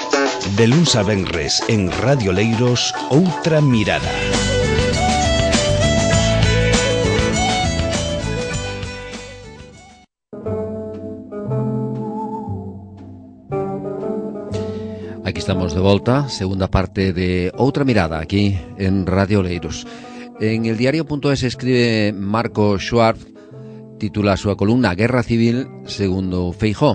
De luns a venres en Radio Leiros, Outra Mirada. Aquí estamos de volta, segunda parte de Outra Mirada, aquí en Radio Leiros. En el diario.es escribe Marco Schwartz, titula a súa columna Guerra Civil segundo Feijóo.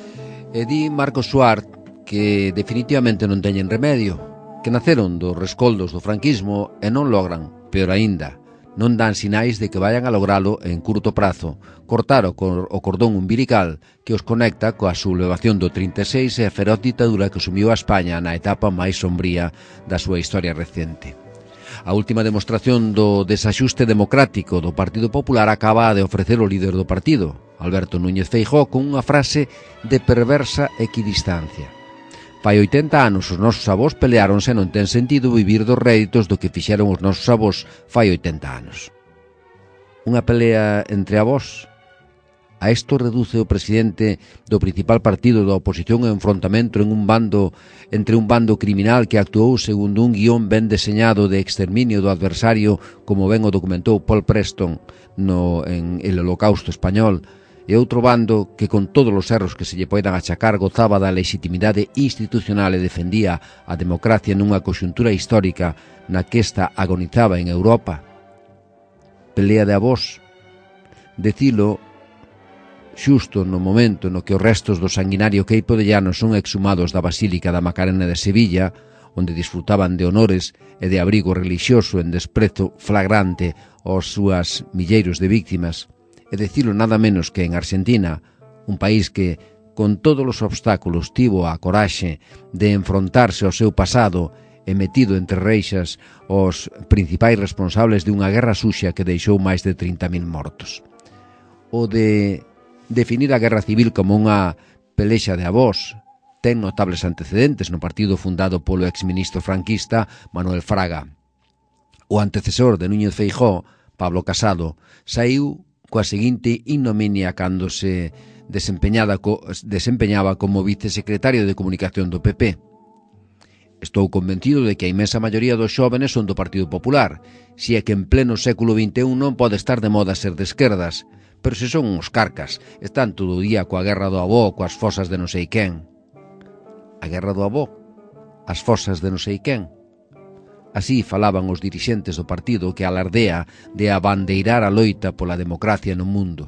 E di Marco Schwartz que definitivamente non teñen remedio, que naceron dos rescoldos do franquismo e non logran, peor aínda, non dan sinais de que vayan a logralo en curto prazo, cortar o cordón umbilical que os conecta coa sublevación do 36 e a feroz ditadura que sumiu a España na etapa máis sombría da súa historia recente. A última demostración do desaxuste democrático do Partido Popular acaba de ofrecer o líder do partido, Alberto Núñez Feijóo, con unha frase de perversa equidistancia. Fai 80 anos os nosos avós peleáronse e non ten sentido vivir dos réditos do que fixeron os nosos avós fai 80 anos. Unha pelea entre avós? A isto reduce o presidente do principal partido da oposición o enfrontamento entre un bando criminal que actuou segundo un guión ben deseñado de exterminio do adversario, como ben o documentou Paul Preston en El Holocausto Español, e outro bando que, con todos os erros que se lle poidan achacar, gozaba da legitimidade institucional e defendía a democracia nunha coxuntura histórica na que esta agonizaba en Europa. Pelea de avós? Decilo xusto no momento no que os restos do sanguinario Queipo de Llanos son exhumados da Basílica da Macarena de Sevilla, onde disfrutaban de honores e de abrigo relixioso en desprezo flagrante aos súas milleiros de víctimas, e decilo nada menos que en Argentina, un país que, con todos os obstáculos, tivo a coraxe de enfrontarse ao seu pasado e metido entre reixas os principais responsables de unha guerra suxa que deixou máis de 30.000 mortos. O de definir a Guerra Civil como unha pelexa de avós ten notables antecedentes no partido fundado polo exministro franquista Manuel Fraga. O antecesor de Núñez Feijóo, Pablo Casado, saiu coa seguinte ignominia cando se desempeñaba como vicesecretario de Comunicación do PP. Estou convencido de que a inmensa maioría dos xóvenes son do Partido Popular, si é que en pleno século XXI non pode estar de moda ser de esquerdas, pero se son uns carcas, están todo o día coa guerra do avó, coas fosas de non sei quen. A guerra do avó? As fosas de non sei quen? Así falaban os dirixentes do partido que alardea de abandeirar a loita pola democracia no mundo.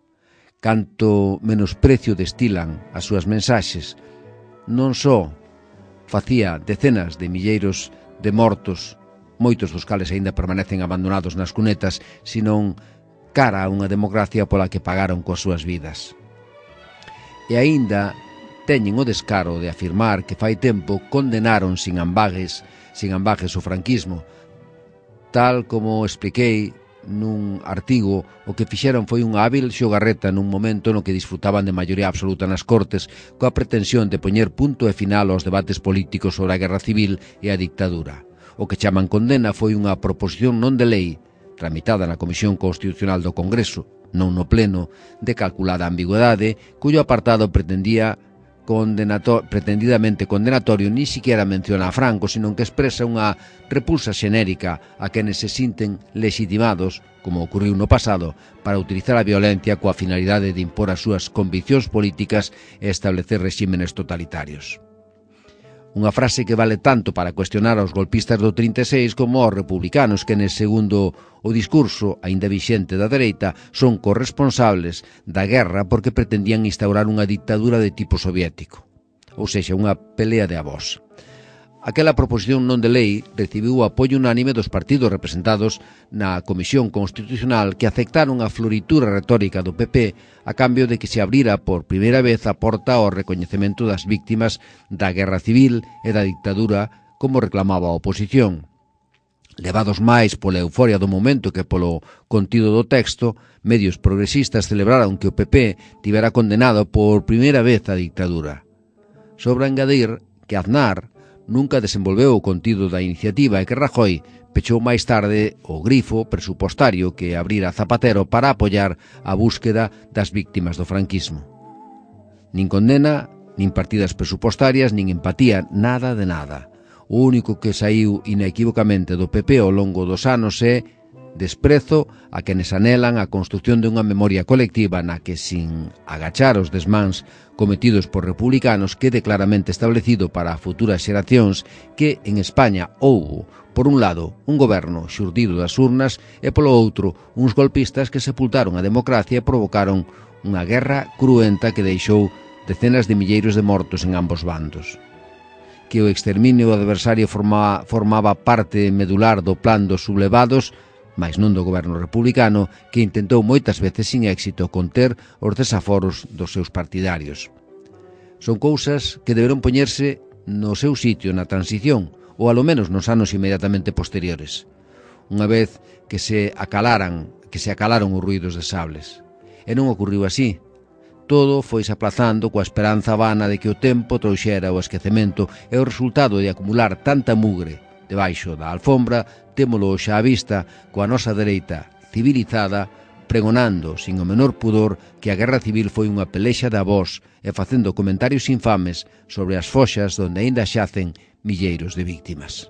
Canto menosprecio destilan as súas mensaxes, non só facía decenas de milleiros de mortos, moitos dos cales aínda permanecen abandonados nas cunetas, senón cara a unha democracia pola que pagaron coas súas vidas. E aínda teñen o descaro de afirmar que fai tempo condenaron sin ambages o franquismo. Tal como expliquei nun artigo, o que fixeron foi unha hábil xogarreta nun momento no que disfrutaban de maioría absoluta nas Cortes, coa pretensión de poñer punto e final aos debates políticos sobre a guerra civil e a dictadura. O que chaman condena foi unha proposición non de lei, tramitada na Comisión Constitucional do Congreso, non no Pleno, de calculada ambigüedade, cuyo apartado pretendidamente condenatorio ni siquiera menciona a Franco, sino que expresa unha repulsa xenérica a quenes se sinten legitimados, como ocurriu no pasado, para utilizar a violencia coa finalidade de impor as súas conviccións políticas e establecer rexímenes totalitarios. Unha frase que vale tanto para cuestionar aos golpistas do 36 como aos republicanos que, segundo o discurso aínda vixente da dereita, son corresponsables da guerra porque pretendían instaurar unha dictadura de tipo soviético, ou sexa, unha pelea de avós. Aquela proposición non de lei recibiu o apoio unánime dos partidos representados na Comisión Constitucional, que aceptaron a floritura retórica do PP a cambio de que se abrira por primeira vez a porta ao recoñecemento das víctimas da Guerra Civil e da dictadura, como reclamaba a oposición. Levados máis pola euforia do momento que polo contido do texto, medios progresistas celebraron que o PP tivera condenado por primeira vez a dictadura. Sobra engadir que Aznar nunca desenvolveu o contido da iniciativa e que Rajoy pechou máis tarde o grifo presupostario que abrira Zapatero para apoiar a búsqueda das víctimas do franquismo. Nin condena nin partidas presupostarias, nin empatía, nada de nada. O único que saiu inequívocamente do PP ao longo dos anos é desprezo a quenes anelan a construción dunha memoria colectiva na que, sin agachar os desmáns cometidos por republicanos, quede claramente establecido para futuras xeracións que en España houbo, por un lado, un goberno xurdido das urnas e polo outro, uns golpistas que sepultaron a democracia e provocaron unha guerra cruenta que deixou decenas de milleiros de mortos en ambos bandos. Que o exterminio do adversario formaba parte medular do plan dos sublevados, mais non do goberno republicano, que intentou moitas veces sin éxito conter os desaforos dos seus partidarios. Son cousas que deberon poñerse no seu sitio na transición, ou alo menos nos anos inmediatamente posteriores, unha vez que se acalaron os ruídos de sables. E non ocurriu así. Todo foise aplazando coa esperanza vana de que o tempo trouxera o esquecemento e o resultado de acumular tanta mugre debaixo da alfombra témolo xa á vista coa nosa dereita civilizada pregonando sin o menor pudor que a guerra civil foi unha pelexa de avós e facendo comentarios infames sobre as foxas donde aínda xacen milleiros de víctimas.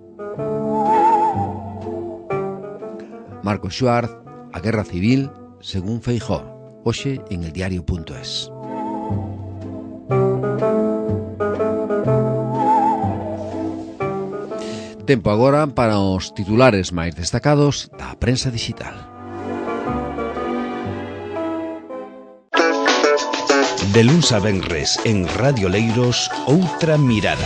Marcos Schwartz, A Guerra Civil según Feijóo, hoxe en eldiario.es. Tempo agora para os titulares máis destacados da prensa digital. De luns a venres en Radio Leiros, Outra Mirada.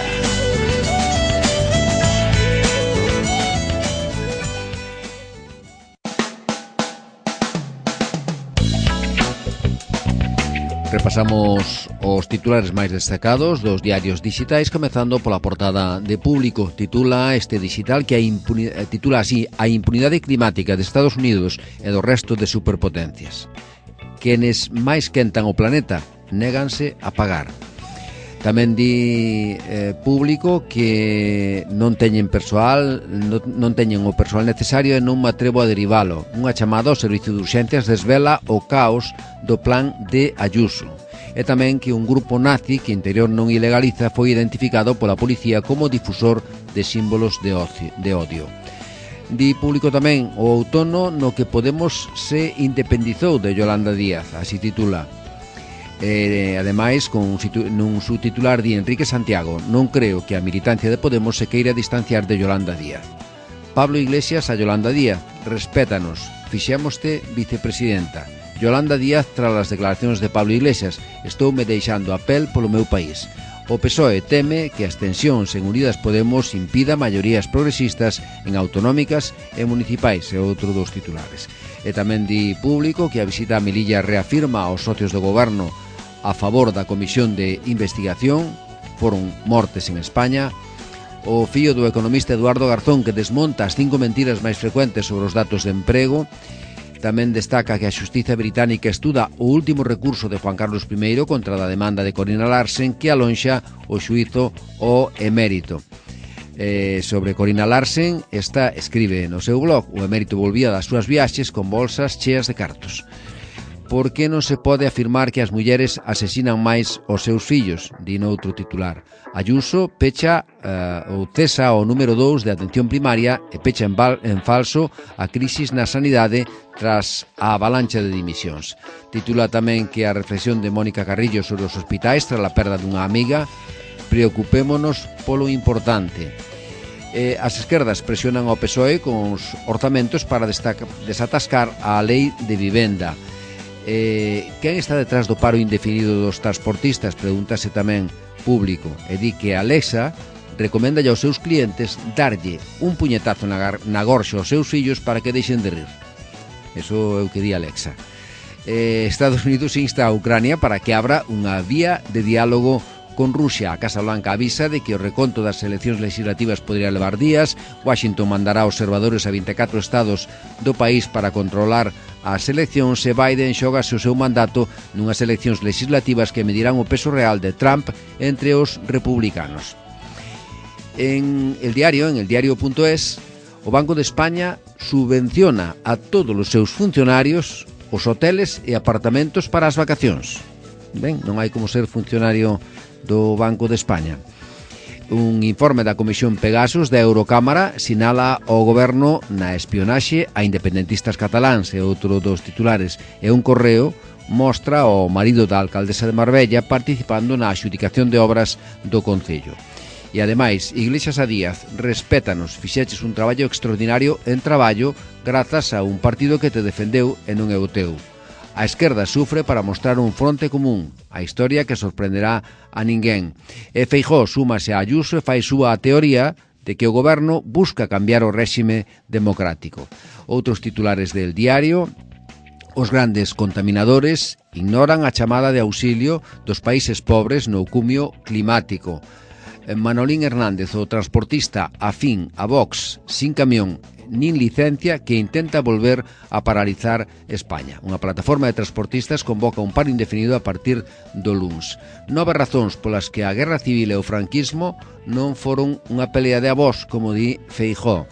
Repasamos os titulares máis destacados dos diarios digitais, comezando pola portada de Público. Titula este digital que titula así: a impunidade climática de Estados Unidos e do resto de superpotencias. Quenes máis quentan o planeta néganse a pagar. Tamén di Público que non teñen persoal, non teñen o persoal necesario e non me atrevo a derivalo. Unha chamada ao servicio de urxencias desvela o caos do plan de Ayuso. E tamén que un grupo nazi que Interior non ilegaliza foi identificado pola policía como difusor de símbolos de odio. Di Público tamén o outono no que Podemos se independizou de Yolanda Díaz, así titula. Ademais, nun subtitular di Enrique Santiago: non creo que a militancia de Podemos se queira distanciar de Yolanda Díaz. Pablo Iglesias a Yolanda Díaz: respétanos, fixémoste vicepresidenta. Yolanda Díaz tras as declaracións de Pablo Iglesias: estoume deixando a pel polo meu país. O PSOE teme que as tensións en Unidas Podemos impida maiorías progresistas en autonómicas e municipais, é outro dos titulares. E tamén di Público que a visita a Melilla reafirma aos socios do goberno a favor da comisión de investigación. Foron mortes en España. O fío do economista Eduardo Garzón, que desmonta as 5 mentiras máis frecuentes sobre os datos de emprego. Tamén destaca que a xustiza británica estuda o último recurso de Juan Carlos I contra a demanda de Corina Larsen, que alonxa o xuízo ao emérito. Sobre Corina Larsen, escribe no seu blog: o emérito volvía das súas viaxes con bolsas cheas de cartos. Por que non se pode afirmar que as mulleres asesinan máis os seus fillos? Di noutro titular. Ayuso pecha ou cesa o número 2 de atención primaria e pecha en falso a crisis na sanidade tras a avalancha de dimisións. Titula tamén que a reflexión de Mónica Carrillo sobre os hospitais tras a perda dunha amiga: preocupémonos polo importante. As esquerdas presionan ao PSOE con os orzamentos para desatascar a lei de vivenda. Quen está detrás do paro indefinido dos transportistas? Pregúntase tamén Público. E di que Alexa recomenda aos seus clientes darlle un puñetazo na gorxa aos seus fillos para que deixen de rir. Eso é o que di Alexa. Estados Unidos insta a Ucrania para que abra unha vía de diálogo con Rusia. A Casa Blanca avisa de que o reconto das eleccións legislativas podría levar días. Washington mandará observadores a 24 estados do país para controlar as eleccións e Biden xógase o seu mandato nunhas eleccións legislativas que medirán o peso real de Trump entre os republicanos. En eldiario.es, o Banco de España subvenciona a todos os seus funcionarios os hoteles e apartamentos para as vacacións. Ben, non hai como ser funcionario do Banco de España. Un informe da Comisión Pegasus da Eurocámara sinala ao goberno na espionaxe a independentistas cataláns, e outro dos titulares é un correo mostra ao marido da alcaldesa de Marbella participando na adxudicación de obras do Concello. E ademais, Iglesias a Díaz, respétanos, fixeches un traballo extraordinario en traballo grazas a un partido que te defendeu e non é o teu. A esquerda sufre para mostrar un fronte común, a historia que sorprenderá a ninguén. E Feijóo súmase a Ayuso e fai súa a teoría de que o goberno busca cambiar o réxime democrático. Outros titulares del diario: os grandes contaminadores ignoran a chamada de auxilio dos países pobres no cumio climático. Manolín Hernández, o transportista afín a Vox, sin camión nin licencia, que intenta volver a paralizar España. Unha plataforma de transportistas convoca un paro indefinido a partir do luns. 9 razóns polas que a guerra civil e o franquismo non foron unha pelea de avós, como di Feijóo.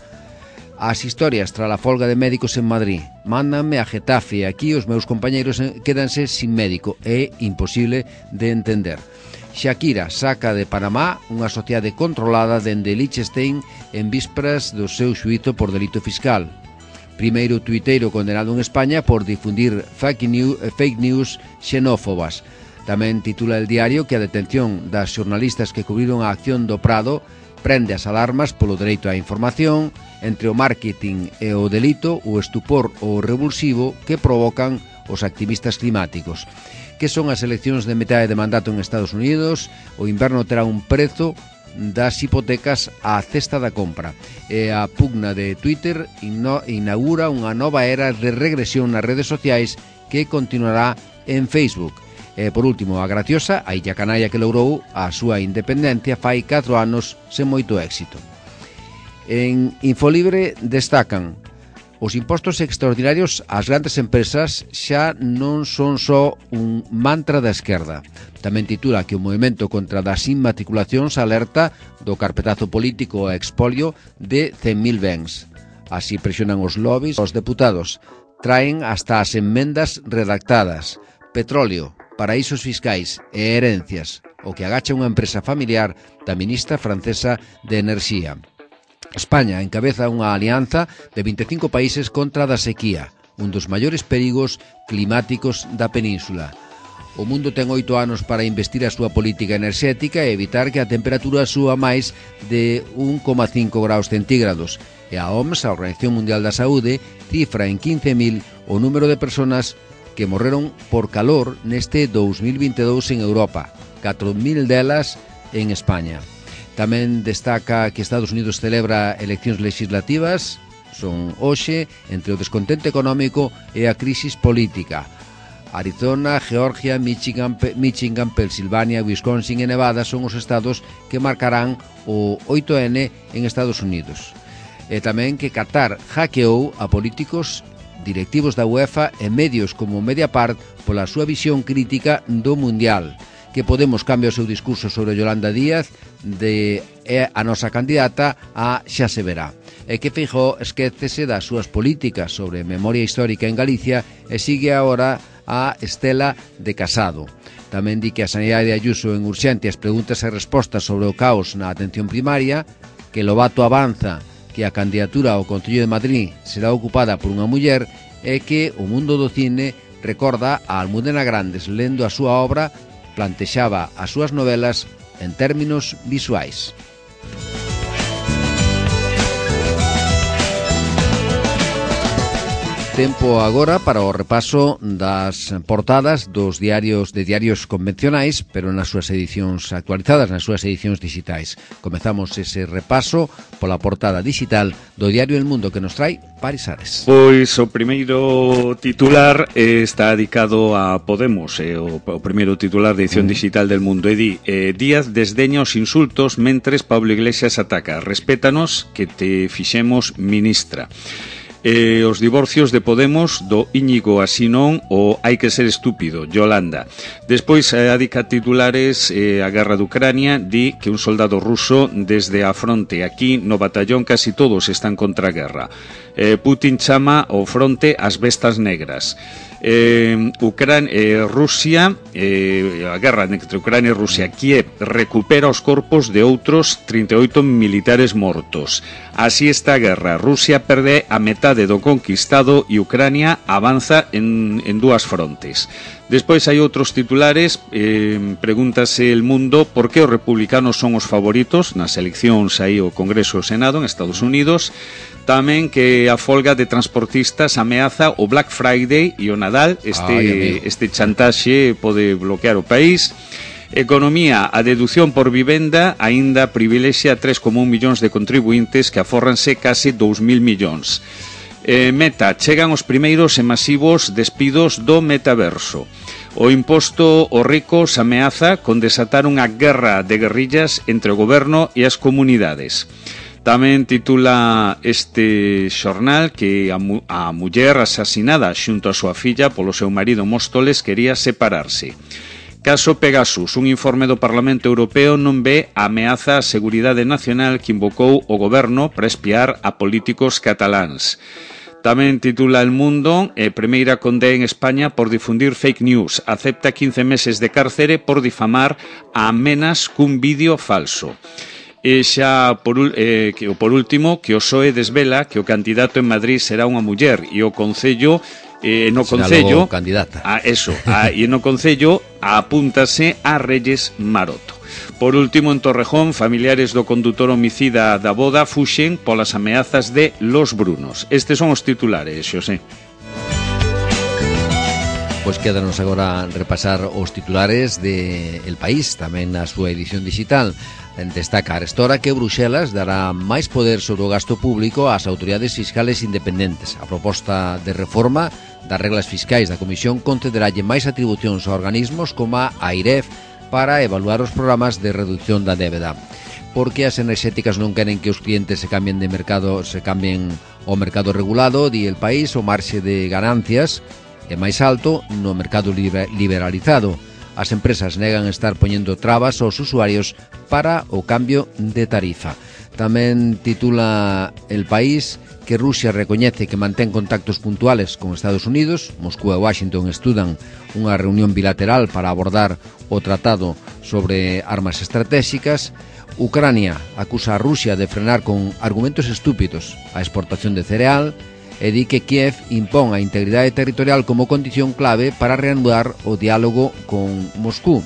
As historias tras a folga de médicos en Madrid. Mándanme a Getafe e aquí os meus compañeiros quédanse sin médico. É imposible de entender. Shakira saca de Panamá unha sociedade controlada dende Liechtenstein en vísperas do seu xuízo por delito fiscal. Primeiro tuiteiro condenado en España por difundir fake news xenófobas. Tamén titula el diario que a detención das xornalistas que cubriron a acción do Prado prende as alarmas polo dereito á información, entre o marketing e o delito, o estupor ou o revulsivo que provocan os activistas climáticos. Que son as eleccións de metade de mandato en Estados Unidos? O inverno terá un prezo das hipotecas á cesta da compra. E a pugna de Twitter inaugura unha nova era de regresión nas redes sociais que continuará en Facebook. E por último, a graciosa, a illa canalla que logrou a súa independencia fai 4 anos sen moito éxito. En Infolibre destacan: os impostos extraordinarios ás grandes empresas xa non son só un mantra da esquerda. Tamén titula que o movimento contra das inmatriculacións alerta do carpetazo político e expolio de 100.000 bens. Así presionan os lobbies os deputados. Traen hasta as enmendas redactadas. Petróleo, paraísos fiscais e herencias, o que agacha unha empresa familiar da ministra francesa de Enerxía. España encabeza unha alianza de 25 países contra a sequía, un dos maiores perigos climáticos da península. O mundo ten 8 anos para investir a súa política enerxética e evitar que a temperatura suba máis de 1,5 graus centígrados. E a OMS, a Organización Mundial da Saúde, cifra en 15.000 o número de persoas que morreron por calor neste 2022 en Europa, 4.000 delas en España. Tamén destaca que Estados Unidos celebra eleccións legislativas, son hoxe, entre o descontento económico e a crisis política. Arizona, Georgia, Michigan, Pensilvania, Wisconsin e Nevada son os estados que marcarán o 8N en Estados Unidos. E tamén que Qatar hackeou a políticos, directivos da UEFA e medios como Mediapart pola súa visión crítica do Mundial. Que Podemos cambia o seu discurso sobre Yolanda Díaz de a nosa candidata a xa se verá. E que Feijóo esquécese das súas políticas sobre memoria histórica en Galicia e sigue agora a Estela de Casado. Tamén di que a sanidade de Ayuso en urxente as preguntas e respostas sobre o caos na atención primaria, que Lobato avanza que a candidatura ao Concello de Madrid será ocupada por unha muller e que o mundo do cine recorda a Almudena Grandes lendo a súa obra, plantexaba as súas novelas en términos visuais. Tempo agora para o repaso das portadas dos diarios convencionais, pero nas súas edicións actualizadas, nas súas edicións digitais. Comezamos ese repaso pola portada digital do diario El Mundo que nos trai Paris Ares. Pois o primeiro titular está dedicado a Podemos, o primeiro titular de edición digital del Mundo, e di Díaz desdeña os insultos mentres Pablo Iglesias ataca. Respétanos que te fixemos ministra. Os divorcios de Podemos do Íñigo así non o hai que ser estúpido, Yolanda. Despois adica titulares a guerra de Ucrania, di que un soldado ruso desde a fronte aquí no batallón casi todos están contra a guerra. Putin chama ao fronte as bestas negras. Rusia, a guerra entre Ucrania e Rusia, Kiev recupera os corpos de outros 38 militares mortos. Así está a guerra. Rusia perde a metade do conquistado e Ucrania avanza en dúas frontes. Despois hai outros titulares. Pregúntase El Mundo por que os republicanos son os favoritos nas eleccións aí ao Congreso e ao Senado en Estados Unidos. Tamén que a folga de transportistas ameaza o Black Friday e o Nadal. Este chantaxe pode bloquear o país. Economía, a deducción por vivenda aínda privilexia 3,1 millóns de contribuintes que afórranse case 2.000 millóns. Meta, chegan os primeiros e masivos despidos do metaverso. O imposto aos ricos ameaza con desatar unha guerra de guerrillas entre o goberno e as comunidades. Tamén titula este xornal que a muller asasinada xunto a súa filla polo seu marido Móstoles quería separarse. Caso Pegasus, un informe do Parlamento Europeo non ve a ameaza á seguridade nacional que invocou o goberno para espiar a políticos cataláns. Tamén titula El Mundo, primeira condena en España por difundir fake news. Acepta 15 meses de cárcere por difamar a amenas cun vídeo falso. E xa por último, que o PSOE desvela que o candidato en Madrid será unha muller e o Concello e no Concello apúntase a Reyes Maroto. Por último, en Torrejón, familiares do condutor homicida da boda fuxen polas ameazas de Los Brunos. Estes son os titulares, Xosé. Pois quédanos agora repasar os titulares de El País, tamén na súa edición digital. Destaca arestora que Bruxelas dará máis poder sobre o gasto público ás autoridades fiscales independentes. A proposta de reforma das reglas fiscais da Comisión concederalle máis atribucións a organismos como a AIREF para evaluar os programas de reducción da débeda. Porque as enerxéticas non queren que os clientes se cambien ao mercado regulado, di El País, o marxe de ganancias é máis alto no mercado liberalizado. As empresas negan estar poñendo trabas aos usuarios para o cambio de tarifa. Tamén titula El País que Rusia recoñece que mantén contactos puntuales con Estados Unidos. Moscú e Washington estudan unha reunión bilateral para abordar o tratado sobre armas estratégicas. Ucrania acusa a Rusia de frenar con argumentos estúpidos a exportación de cereal e di que Kiev impón a integridade territorial como condición clave para reanudar o diálogo con Moscú.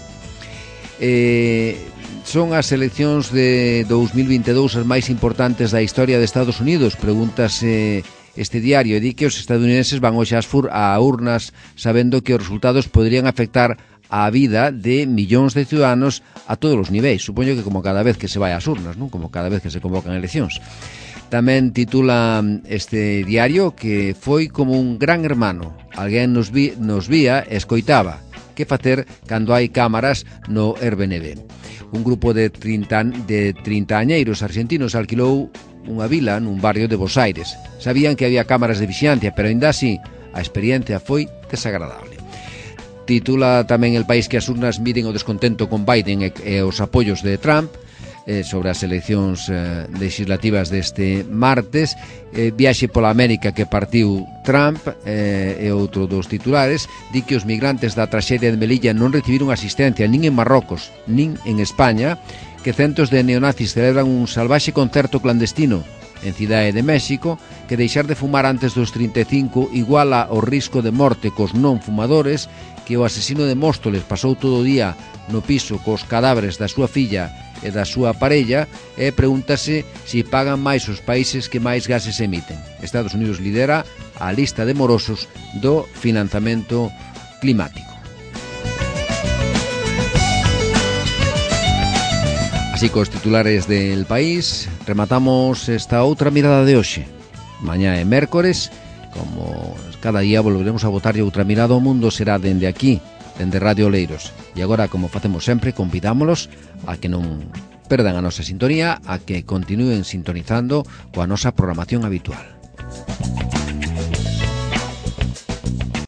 Son as eleccións de 2022 as máis importantes da historia de Estados Unidos, pregúntase este diario, e di que os estadounidenses van hoxe ás urnas sabendo que os resultados poderían afectar a vida de millóns de ciudadanos a todos os niveis. Supoño que como cada vez que se vai ás urnas, non? Como cada vez que se convocan eleccións. Tamén titula este diario que foi como un gran hermano. Alguén nos vía e escoitaba. Que facer cando hai cámaras no Airbnb? Un grupo de 30 añeiros argentinos alquilou unha vila nun barrio de Bos Aires. Sabían que había cámaras de vixiancia, pero ainda así a experiencia foi desagradable. Titula tamén El País que as urnas miden o descontento con Biden e os apoios de Trump sobre as eleccións legislativas deste martes. Viaxe pola América que partiu Trump e outro dos titulares di que os migrantes da traxedia de Melilla non recibiron asistencia nin en Marrocos nin en España, que centos de neonazis celebran un salvaxe concerto clandestino en Cidade de México, que deixar de fumar antes dos 35 iguala o risco de morte cos non fumadores, que o asesino de Móstoles pasou todo o día no piso cos cadáveres da súa filla e da súa parella, e pregúntase se pagan máis os países que máis gases emiten. Estados Unidos lidera a lista de morosos do financiamento climático. Así cos titulares del País rematamos esta outra mirada de hoxe. Mañá é mércores, como cada día volveremos a botarlle outra mirada ao mundo, será dende aquí, dende Radio Oleiros. E agora, como facemos sempre, convidámolos a que non perdan a nosa sintonía, a que continúen sintonizando coa nosa programación habitual.